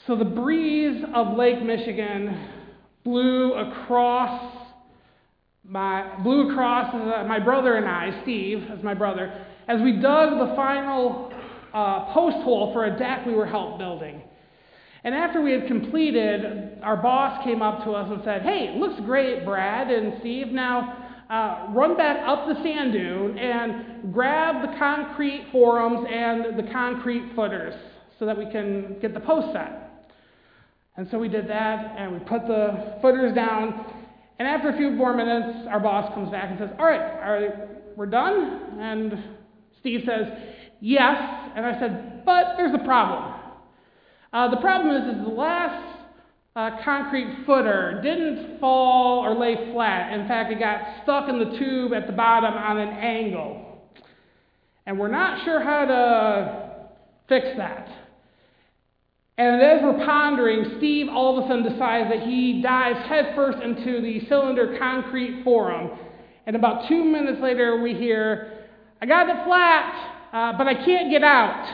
So the breeze of Lake Michigan blew across my brother and I, Steve, as my brother, as we dug the final post hole for a deck we were help building. And after we had completed, our boss came up to us and said, "Hey, it looks great, Brad and Steve. Now run back up the sand dune and grab the concrete forums and the concrete footers so that we can get the post set." And so we did that, and we put the footers down. And after a few more minutes, our boss comes back and says, all right, we're done? And Steve says, yes. And I said, but there's a problem. The problem is the last concrete footer didn't fall or lay flat. In fact, it got stuck in the tube at the bottom on an angle. And we're not sure how to fix that. And as we're pondering, Steve all of a sudden decides that he dives headfirst into the cylinder concrete forum. And about 2 minutes later, we hear, "I got it flat, but I can't get out."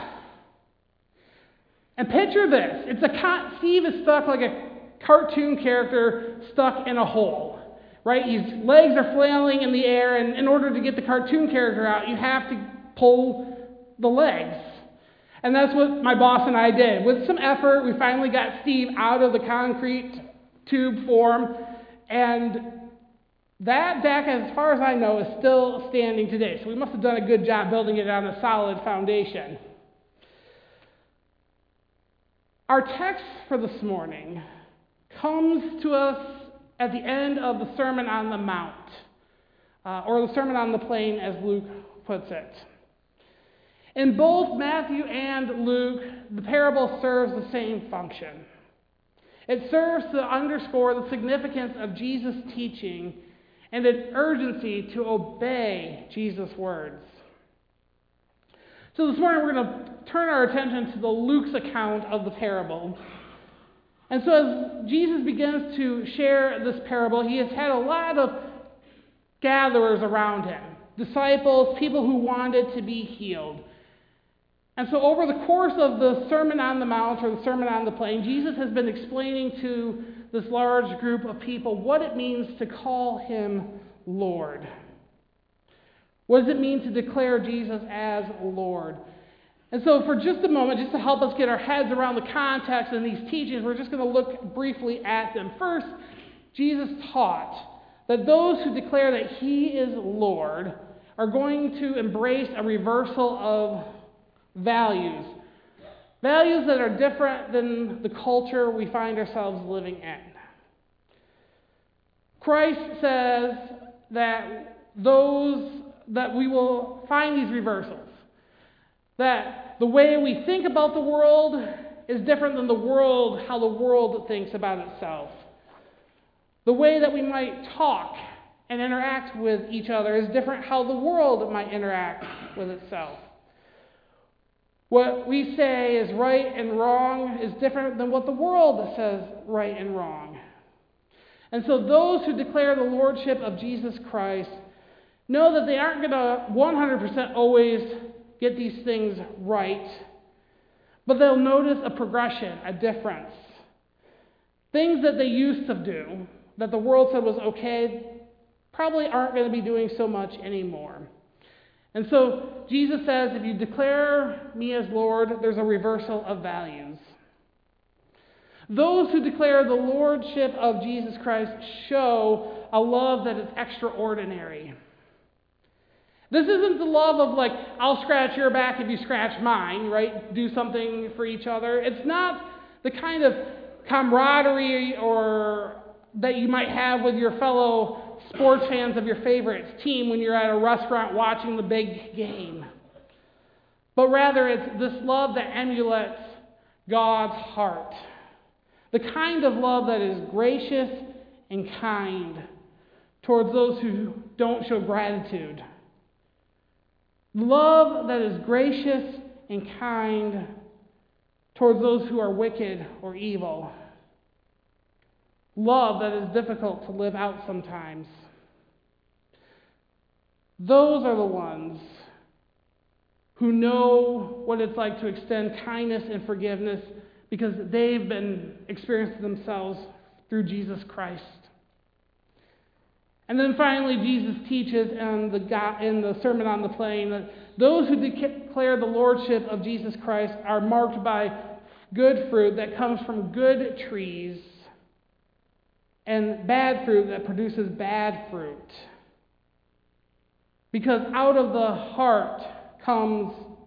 And picture this. Steve is stuck like a cartoon character stuck in a hole, right? His legs are flailing in the air, and in order to get the cartoon character out, you have to pull the legs. And that's what my boss and I did. With some effort, we finally got Steve out of the concrete tube form, and that deck, as far as I know, is still standing today. So we must have done a good job building it on a solid foundation. Our text for this morning comes to us at the end of the Sermon on the Mount, or the Sermon on the Plain, as Luke puts it. In both Matthew and Luke, the parable serves the same function. It serves to underscore the significance of Jesus' teaching and an urgency to obey Jesus' words. So this morning we're going to turn our attention to Luke's account of the parable. And so as Jesus begins to share this parable, he has had a lot of gatherers around him, disciples, people who wanted to be healed. And so over the course of the Sermon on the Mount, or the Sermon on the Plain, Jesus has been explaining to this large group of people what it means to call him Lord. What does it mean to declare Jesus as Lord? And so for just a moment, just to help us get our heads around the context and these teachings, we're just going to look briefly at them. First, Jesus taught that those who declare that he is Lord are going to embrace a reversal of values that are different than the culture we find ourselves living in. Christ says that we will find these reversals, that the way we think about the world is different than how the world thinks about itself. The way that we might talk and interact with each other is different how the world might interact with itself. What we say is right and wrong is different than what the world says right and wrong. And so those who declare the lordship of Jesus Christ know that they aren't going to 100% always get these things right, but they'll notice a progression, a difference. Things that they used to do, that the world said was okay, probably aren't going to be doing so much anymore. And so Jesus says, if you declare me as Lord, there's a reversal of values. Those who declare the lordship of Jesus Christ show a love that is extraordinary. This isn't the love of like, I'll scratch your back if you scratch mine, right? Do something for each other. It's not the kind of camaraderie or that you might have with your fellow sports fans of your favorite team when you're at a restaurant watching the big game. But rather, it's this love that emulates God's heart. The kind of love that is gracious and kind towards those who don't show gratitude. Love that is gracious and kind towards those who are wicked or evil. Love that is difficult to live out sometimes. Those are the ones who know what it's like to extend kindness and forgiveness because they've been experiencing themselves through Jesus Christ. And then finally, Jesus teaches in the Sermon on the Plain that those who declare the lordship of Jesus Christ are marked by good fruit that comes from good trees and bad fruit that produces bad fruit. Because out of the heart comes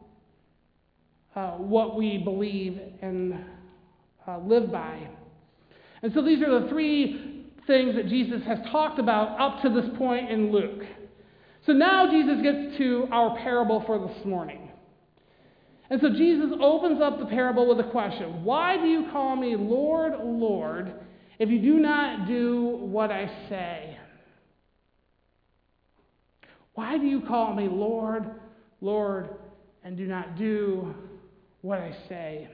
what we believe and live by. And so these are the three things that Jesus has talked about up to this point in Luke. So now Jesus gets to our parable for this morning. And so Jesus opens up the parable with a question. Why do you call me Lord, Lord, if you do not do what I say? Why do you call me Lord, Lord, and do not do what I say?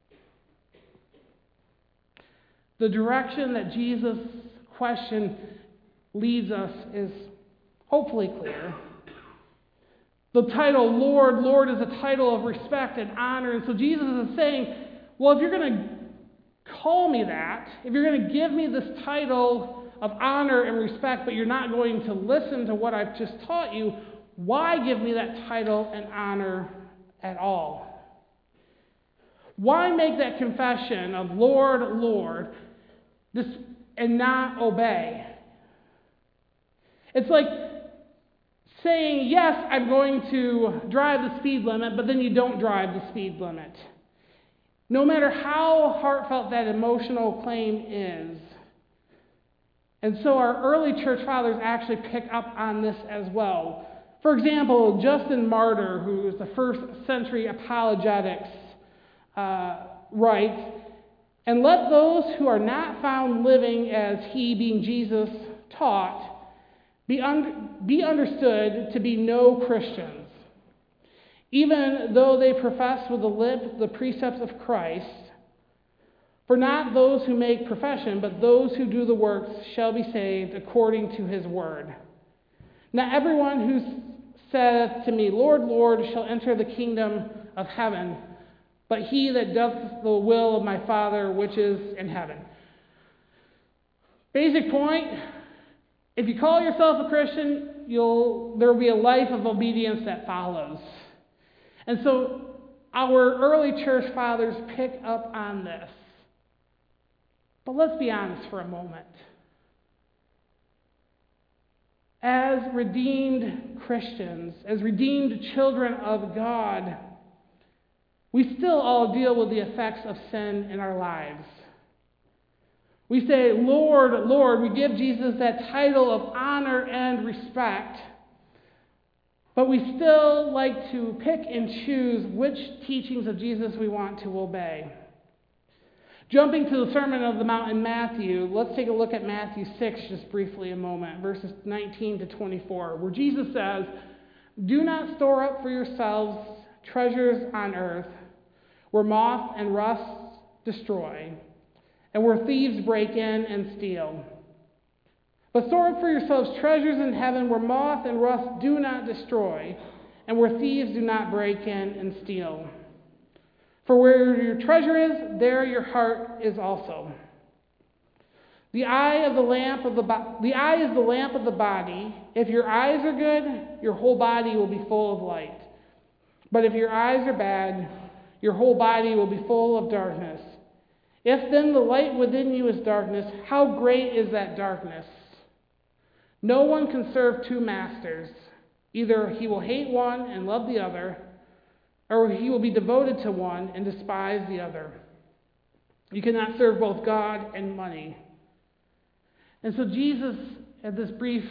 The direction that Jesus' question leads us is hopefully clear. The title, Lord, Lord, is a title of respect and honor. And so Jesus is saying, well, if you're going to call me that, if you're going to give me this title of honor and respect, but you're not going to listen to what I've just taught you, why give me that title and honor at all? Why make that confession of Lord, Lord, and not obey? It's like saying, yes, I'm going to drive the speed limit, but then you don't drive the speed limit. No matter how heartfelt that emotional claim is. And so our early church fathers actually pick up on this as well. For example, Justin Martyr, who is the first century apologetics, writes, "And let those who are not found living as he, being Jesus, taught, be understood to be no Christians, even though they profess with the lip the precepts of Christ. For not those who make profession, but those who do the works shall be saved according to his word. Not everyone who saith to me, Lord, Lord, shall enter the kingdom of heaven, but he that doth the will of my Father which is in heaven." Basic point, if you call yourself a Christian, there will be a life of obedience that follows. And so our early church fathers pick up on this. But let's be honest for a moment. As redeemed Christians, as redeemed children of God, we still all deal with the effects of sin in our lives. We say, Lord, Lord. We give Jesus that title of honor and respect. But we still like to pick and choose which teachings of Jesus we want to obey. Jumping to the Sermon on the Mount in Matthew, let's take a look at Matthew 6 just briefly a moment, verses 19 to 24, where Jesus says, "Do not store up for yourselves treasures on earth, where moth and rust destroy, and where thieves break in and steal. But store up for yourselves treasures in heaven, where moth and rust do not destroy, and where thieves do not break in and steal. For where your treasure is, there your heart is also. The eye is the lamp of the body. If your eyes are good, your whole body will be full of light. But if your eyes are bad, your whole body will be full of darkness. If then the light within you is darkness, how great is that darkness? No one can serve two masters. Either he will hate one and love the other, or he will be devoted to one and despise the other. You cannot serve both God and money." And so Jesus, at this brief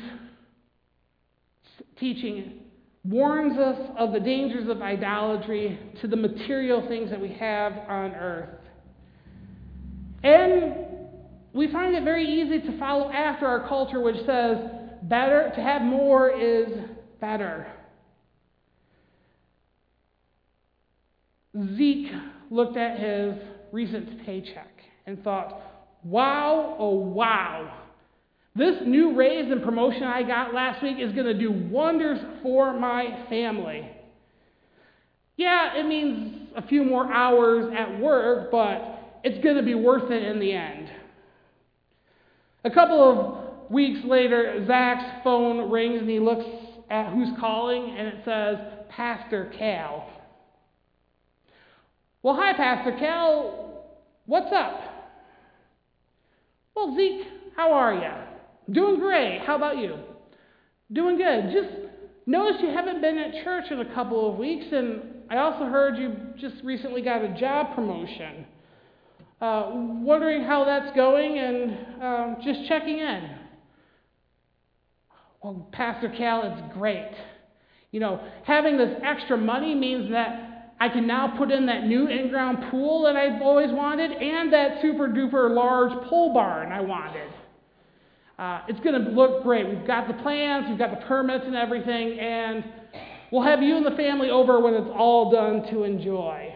teaching, warns us of the dangers of idolatry to the material things that we have on earth. And we find it very easy to follow after our culture, which says better, to have more is better. Zeke looked at his recent paycheck and thought, wow, oh wow, this new raise and promotion I got last week is going to do wonders for my family. Yeah, it means a few more hours at work, but it's going to be worth it in the end. A couple of weeks later, Zach's phone rings and he looks at who's calling, and it says, Pastor Cal. Well, hi, Pastor Cal. What's up? Well, Zeke, how are you? Doing great. How about you? Doing good. Just noticed you haven't been at church in a couple of weeks, and I also heard you just recently got a job promotion. Wondering how that's going and just checking in. Well, Pastor Cal, it's great. You know, having this extra money means that I can now put in that new in-ground pool that I've always wanted and that super-duper large pole barn I wanted. It's going to look great. We've got the plans, we've got the permits and everything, and we'll have you and the family over when it's all done to enjoy.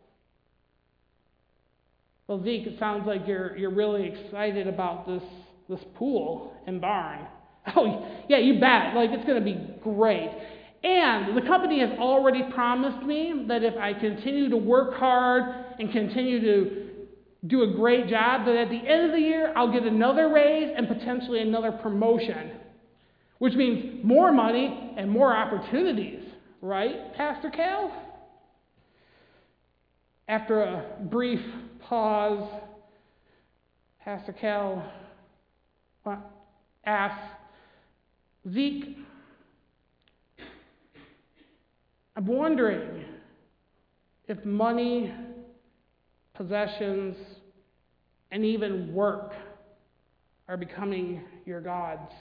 Well, Zeke, it sounds like you're really excited about this pool and barn. Oh, yeah, you bet. Like, it's going to be great. And the company has already promised me that if I continue to work hard and continue to do a great job, that at the end of the year, I'll get another raise and potentially another promotion, which means more money and more opportunities. Right, Pastor Cal? After a brief pause, Pastor Cal asks, Zeke, I'm wondering if money, possessions, and even work are becoming your gods.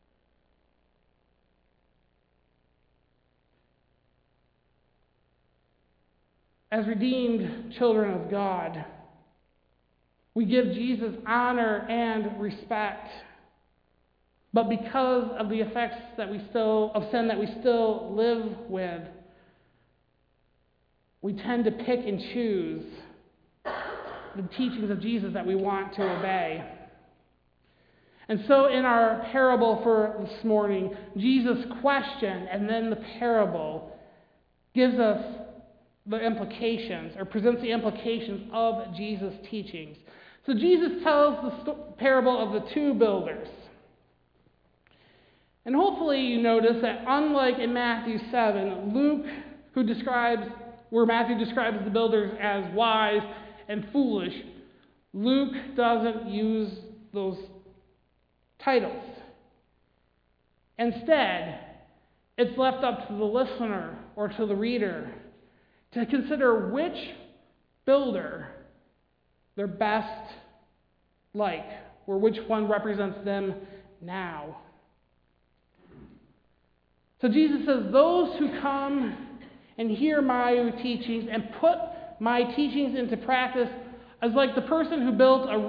As redeemed children of God, we give Jesus honor and respect. But because of the effects of sin that we still live with, we tend to pick and choose the teachings of Jesus that we want to obey. And so in our parable for this morning, Jesus' question and then the parable gives us the implications, or presents the implications of Jesus' teachings. So Jesus tells the parable of the two builders. And hopefully you notice that unlike in Matthew 7, Luke, where Matthew describes the builders as wise and foolish, Luke doesn't use those titles. Instead, it's left up to the listener or to the reader to consider which builder they're best like, or which one represents them now. So Jesus says, those who come and hear my teachings and put my teachings into practice is like the person who built a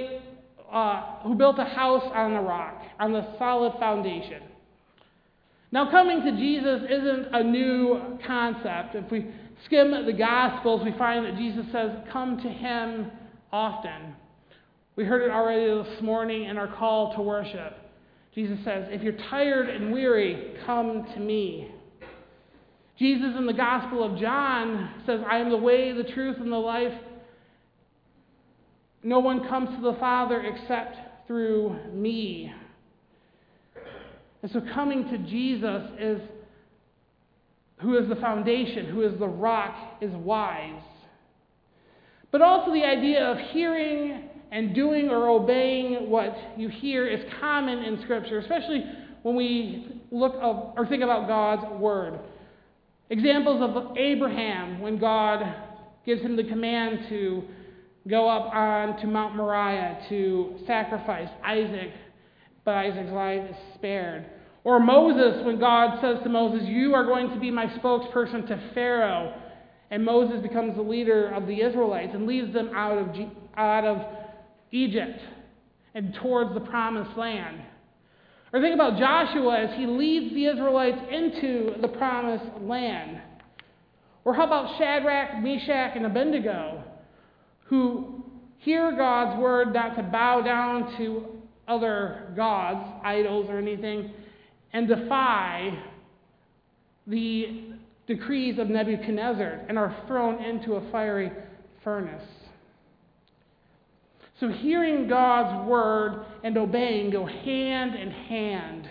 house on the rock, on the solid foundation. Now, coming to Jesus isn't a new concept. If we skim the Gospels, we find that Jesus says, come to him often. We heard it already this morning in our call to worship. Jesus says, if you're tired and weary, come to me. Jesus in the Gospel of John says, I am the way, the truth, and the life. No one comes to the Father except through me. And so coming to Jesus who is the foundation, who is the rock, is wise. But also the idea of hearing and doing or obeying what you hear is common in Scripture, especially when we look up or think about God's Word. Examples of Abraham, when God gives him the command to go up on to Mount Moriah to sacrifice Isaac, but Isaac's life is spared. Or Moses, when God says to Moses, you are going to be my spokesperson to Pharaoh, and Moses becomes the leader of the Israelites and leads them out of Egypt and towards the promised land. Or think about Joshua as he leads the Israelites into the promised land. Or how about Shadrach, Meshach, and Abednego, who hear God's word not to bow down to other gods, idols, or anything, and defy the decrees of Nebuchadnezzar and are thrown into a fiery furnace. So hearing God's word and obeying go hand in hand.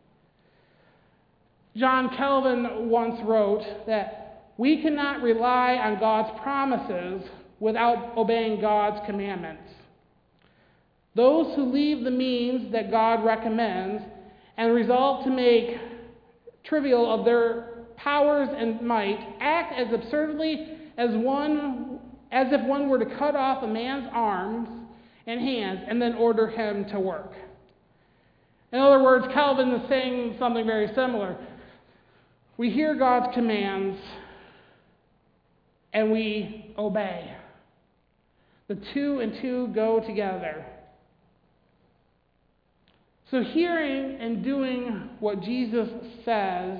John Calvin once wrote that we cannot rely on God's promises without obeying God's commandments. Those who leave the means that God recommends and resolve to make trivial of their powers and might act as absurdly as if one were to cut off a man's arms and hands and then order him to work. In other words, Calvin is saying something very similar. We hear God's commands and we obey. The two and two go together. So hearing and doing what Jesus says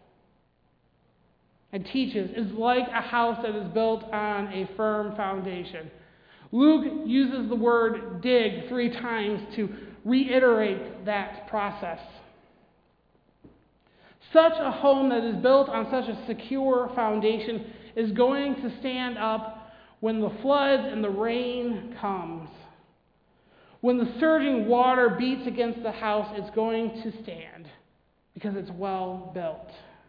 and teaches is like a house that is built on a firm foundation. Luke uses the word dig 3 times to reiterate that process. Such a home that is built on such a secure foundation is going to stand up when the floods and the rain comes. When the surging water beats against the house, it's going to stand because it's well built.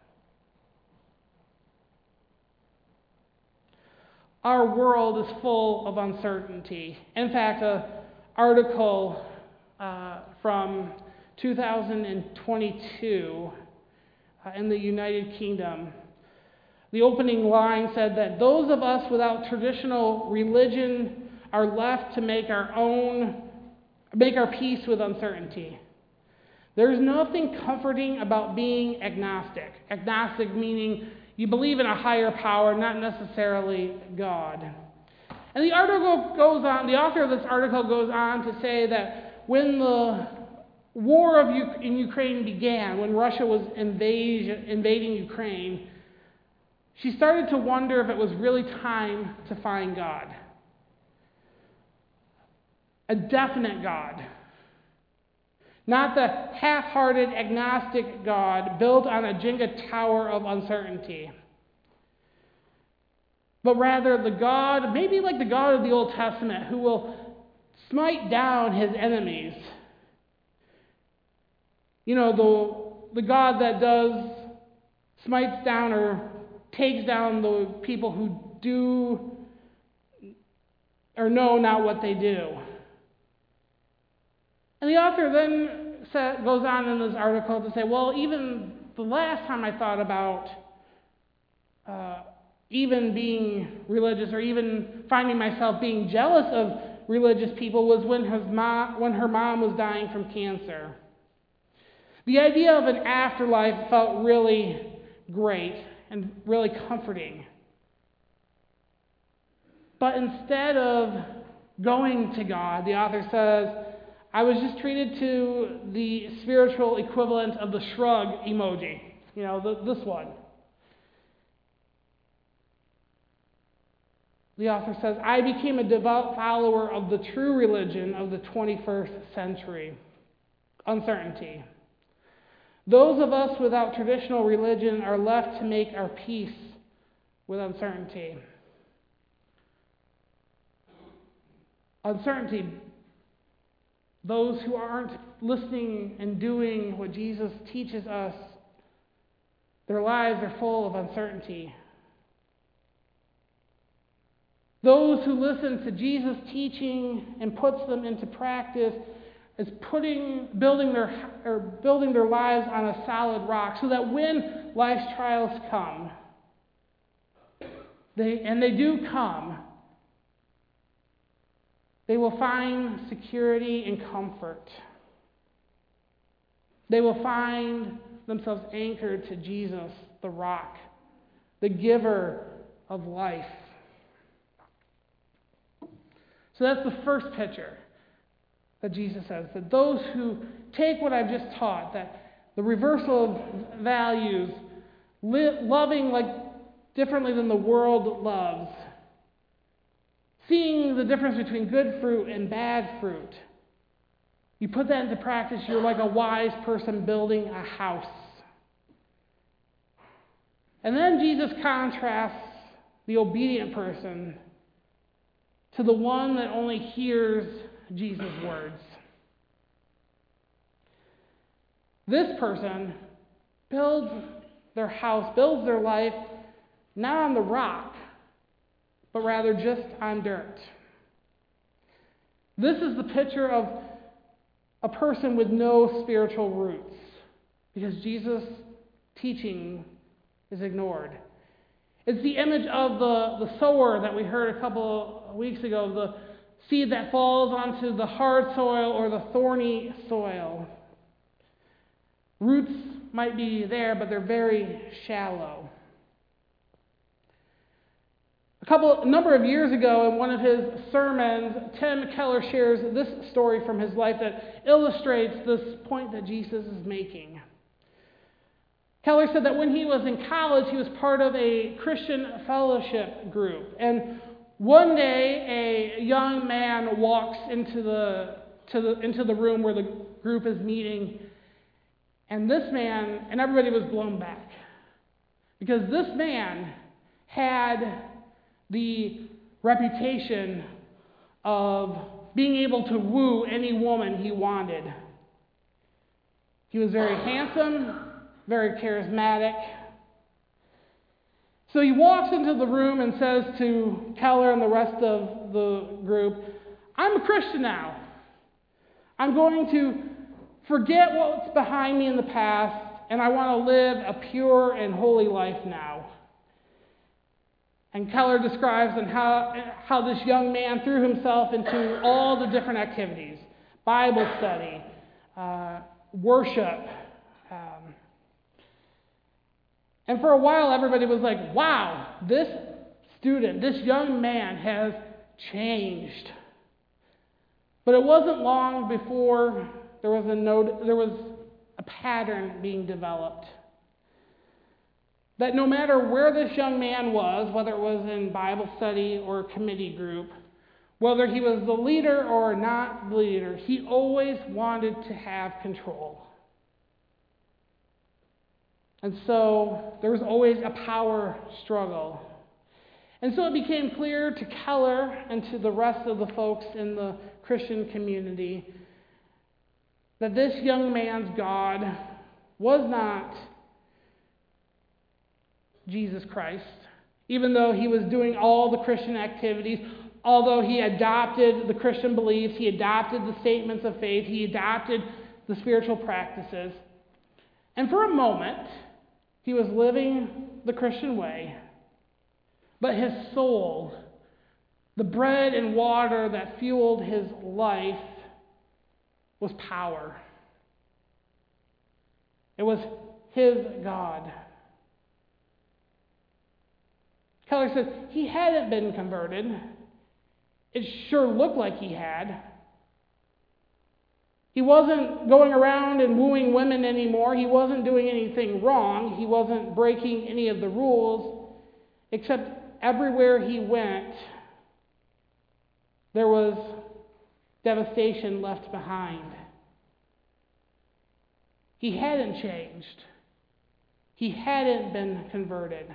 Our world is full of uncertainty. In fact, an article from 2022 in the United Kingdom, the opening line said that those of us without traditional religion are left to make our peace with uncertainty. There's nothing comforting about being agnostic. Agnostic meaning you believe in a higher power, not necessarily God. And the author of this article goes on to say that when the war in Ukraine began, when Russia was invading Ukraine, she started to wonder if it was really time to find God. A definite God. Not the half-hearted, agnostic God built on a Jenga tower of uncertainty. But rather the God, maybe like the God of the Old Testament, who will smite down his enemies. You know, the God that smites down or takes down the people who do or know not what they do. And the author then goes on in this article to say, well, even the last time I thought about even being religious or even finding myself being jealous of religious people was when her mom was dying from cancer. The idea of an afterlife felt really great and really comforting. But instead of going to God, the author says, I was just treated to the spiritual equivalent of the shrug emoji. You know, this one. The author says, I became a devout follower of the true religion of the 21st century. Uncertainty. Those of us without traditional religion are left to make our peace with uncertainty. Uncertainty. Those who aren't listening and doing what Jesus teaches us, their lives are full of uncertainty. Those who listen to Jesus' teaching and puts them into practice is building their lives on a solid rock, so that when life's trials come, they do come, they will find security and comfort. They will find themselves anchored to Jesus, the rock, the giver of life. So that's the first picture that Jesus says, that those who take what I've just taught, that the reversal of values, loving like differently than the world loves, seeing the difference between good fruit and bad fruit. You put that into practice, you're like a wise person building a house. And then Jesus contrasts the obedient person to the one that only hears Jesus' words. This person builds their house, builds their life, not on the rock, but rather just on dirt. This is the picture of a person with no spiritual roots, because Jesus' teaching is ignored. It's the image of the sower that we heard a couple of weeks ago, the seed that falls onto the hard soil or the thorny soil. Roots might be there, but they're very shallow. A number of years ago, in one of his sermons, Tim Keller shares this story from his life that illustrates this point that Jesus is making. Keller said that when he was in college, he was part of a Christian fellowship group. And one day, a young man walks into the room where the group is meeting. And this man, and everybody was blown back. Because this man had the reputation of being able to woo any woman he wanted. He was very handsome, very charismatic. So he walks into the room and says to Keller and the rest of the group, "I'm a Christian now. I'm going to forget what's behind me in the past, and I want to live a pure and holy life now." And Keller describes how this young man threw himself into all the different activities: Bible study, worship. And for a while, everybody was like, "Wow, this student, this young man has changed." But it wasn't long before there was a pattern being developed. That no matter where this young man was, whether it was in Bible study or committee group, whether he was the leader or not the leader, he always wanted to have control. And so there was always a power struggle. And so it became clear to Keller and to the rest of the folks in the Christian community that this young man's God was not Jesus Christ, even though he was doing all the Christian activities, although he adopted the Christian beliefs, he adopted the statements of faith, he adopted the spiritual practices. And for a moment, he was living the Christian way, but his soul, the bread and water that fueled his life, was power. It was his God. Keller says he hadn't been converted. It sure looked like he had. He wasn't going around and wooing women anymore. He wasn't doing anything wrong. He wasn't breaking any of the rules, except everywhere he went, there was devastation left behind. He hadn't changed. He hadn't been converted.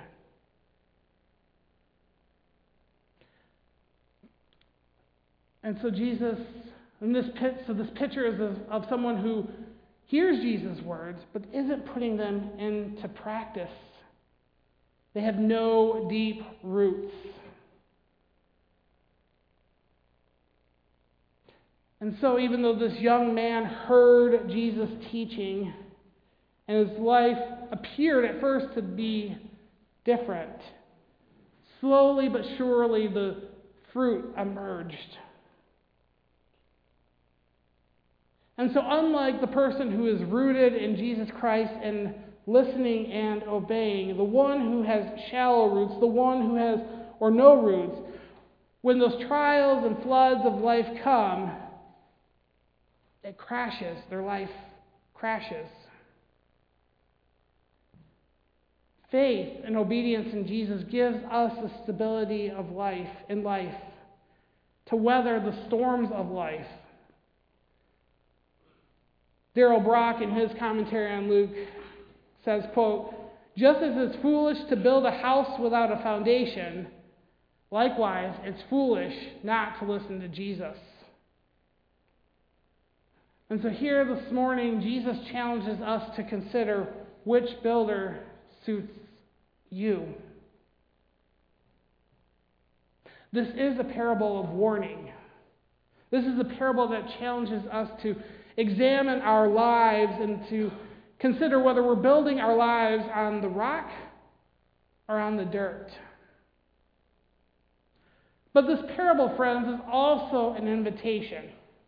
And so this picture is of someone who hears Jesus' words, but isn't putting them into practice. They have no deep roots. And so even though this young man heard Jesus' teaching, and his life appeared at first to be different, slowly but surely the fruit emerged. And so unlike the person who is rooted in Jesus Christ and listening and obeying, the one who has shallow roots, the one who has or no roots, when those trials and floods of life come, it crashes. Their life crashes. Faith and obedience in Jesus gives us the stability of life to weather the storms of life. Darrell Brock, in his commentary on Luke, says, quote, "Just as it's foolish to build a house without a foundation, likewise, it's foolish not to listen to Jesus." And so here this morning, Jesus challenges us to consider which builder suits you. This is a parable of warning. This is a parable that challenges us to examine our lives and to consider whether we're building our lives on the rock or on the dirt. But this parable, friends, is also an invitation.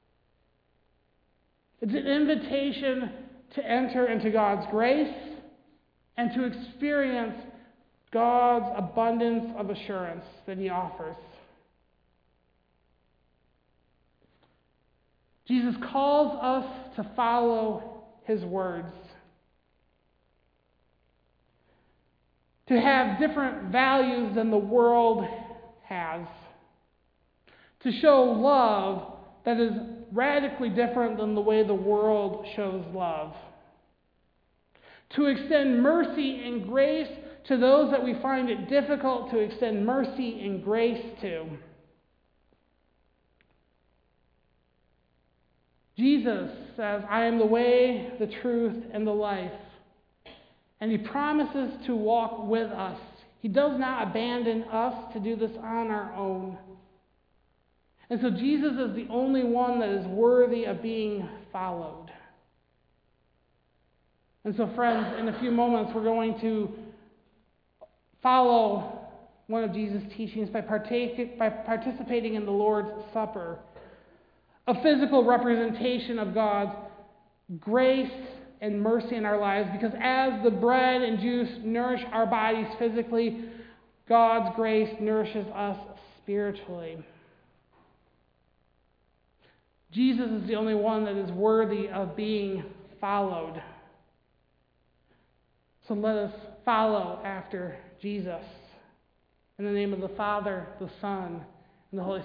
It's an invitation to enter into God's grace and to experience God's abundance of assurance that He offers. Jesus calls us to follow His words, to have different values than the world has, to show love that is radically different than the way the world shows love, to extend mercy and grace to those that we find it difficult to extend mercy and grace to. Jesus says, I am the way, the truth, and the life. And He promises to walk with us. He does not abandon us to do this on our own. And so Jesus is the only one that is worthy of being followed. And so, friends, in a few moments, we're going to follow one of Jesus' teachings by participating in the Lord's Supper, a physical representation of God's grace and mercy in our lives, because as the bread and juice nourish our bodies physically, God's grace nourishes us spiritually. Jesus is the only one that is worthy of being followed. So let us follow after Jesus. In the name of the Father, the Son, and the Holy Spirit.